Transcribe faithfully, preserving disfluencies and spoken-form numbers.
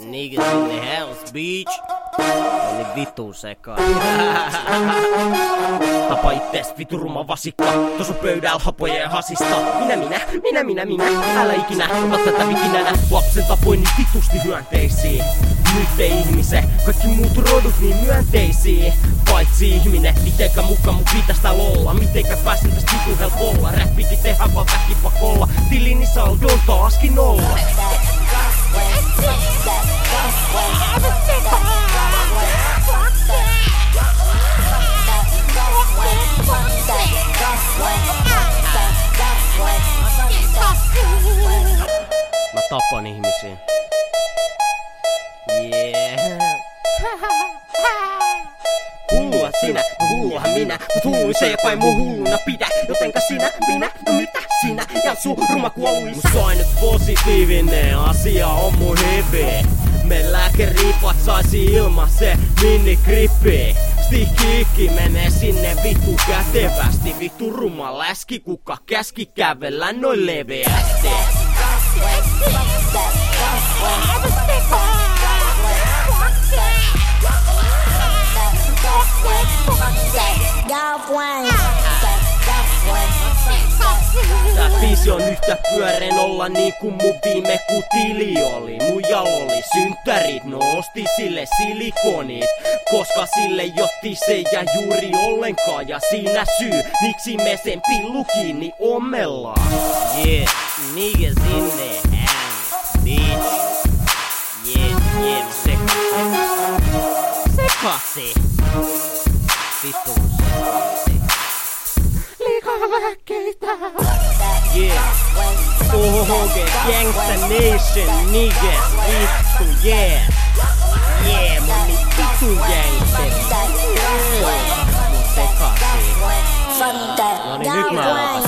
Niggas in the house, bitch. Oli vitun sekaan. Tapa ittees vitu ruma vasikka. Tos on pöydällä hapojen hasista. Minä, minä, minä, minä, minä. Älä ikinä ota tätä vikinänä. Lapsen tapoin niin vitusti hyönteisiin. Nyt ei ihmise, kaikki muut rodut niin myönteisiä. Paitsi ihminen, mitenkä muka mun pitäis täällä olla. Mitenkä pääsen tästä vitun helpolla. Rap piti tehdä vaan väkipakolla. Tilini saldon taaskin olla. Mä tapan ihmisiä. Yeah. Hullua sinä, hulluhan minä, mut hulluin se joka ei mun hulluna pidä. Jotenka sinä, minä, no mitä sinä ja sun ruma kuoluisa. Mut ainut positiivinen asia on mun heveä. Me lääkeriipat saisi ilmaisen minigrippi. Stiikki menee sinne vittu kätevästi. Vittu ruma läski, kuka käski kävellä noin leveästi. Tää biisi on yhtä pyöreän olla niinku mun viime kutili oli. Mujal oli synttärit, no osti sille silikonit. Koska sille jotti se ja juuri ollenkaan. Ja siinä syy, miksi me sen pillu kiinni ommellaan. Yeah, niggas in the house, bitch. Yeah, yeah, sekasi. Sekasi. Vitun sekasi. Liikalääkkeitä. Yeah. Ohoge, gangsta nation, niggas, vittu, yeah. Yeah, mun niin vittu gangster. Mun sekasi. No niin, nyt mä aloitan.